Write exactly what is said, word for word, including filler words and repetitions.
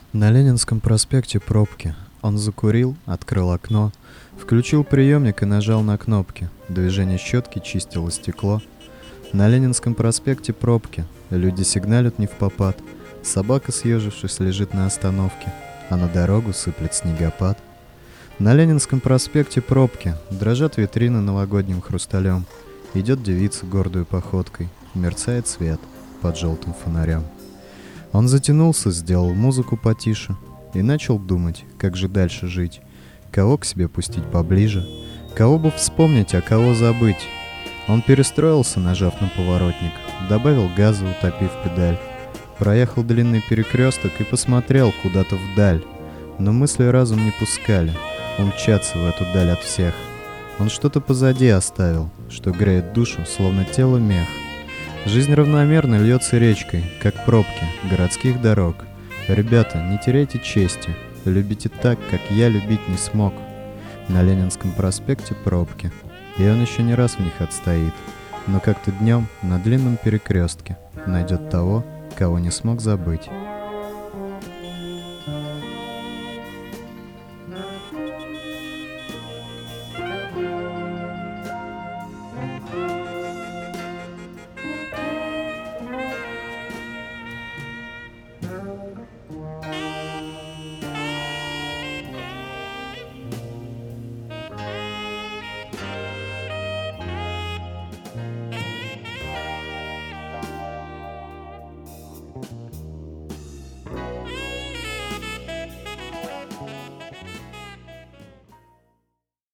На Ленинском проспекте пробки. Он закурил, открыл окно, включил приемник и нажал на кнопки. Движение щетки чистило стекло. На Ленинском проспекте пробки. Люди сигналят невпопад. Собака, съежившись, лежит на остановке, а на дорогу сыплет снегопад. На Ленинском проспекте пробки. Дрожат витрины новогодним хрусталем. Идет девица гордой походкой. Мерцает свет под желтым фонарем. Он затянулся, сделал музыку потише и начал думать, как же дальше жить. Кого к себе пустить поближе, кого бы вспомнить, а кого забыть. Он перестроился, нажав на поворотник, добавил газа, утопив педаль. Проехал длинный перекресток и посмотрел куда-то вдаль. Но мысли разум не пускали умчаться в эту даль от всех. Он что-то позади оставил, что греет душу, словно тело мех. Жизнь равномерно льется речкой, как пробки городских дорог. Ребята, не теряйте чести, любите так, как я любить не смог. На Ленинском проспекте пробки, и он еще не раз в них отстоит, но как-то днем на длинном перекрестке найдет того, кого не смог забыть.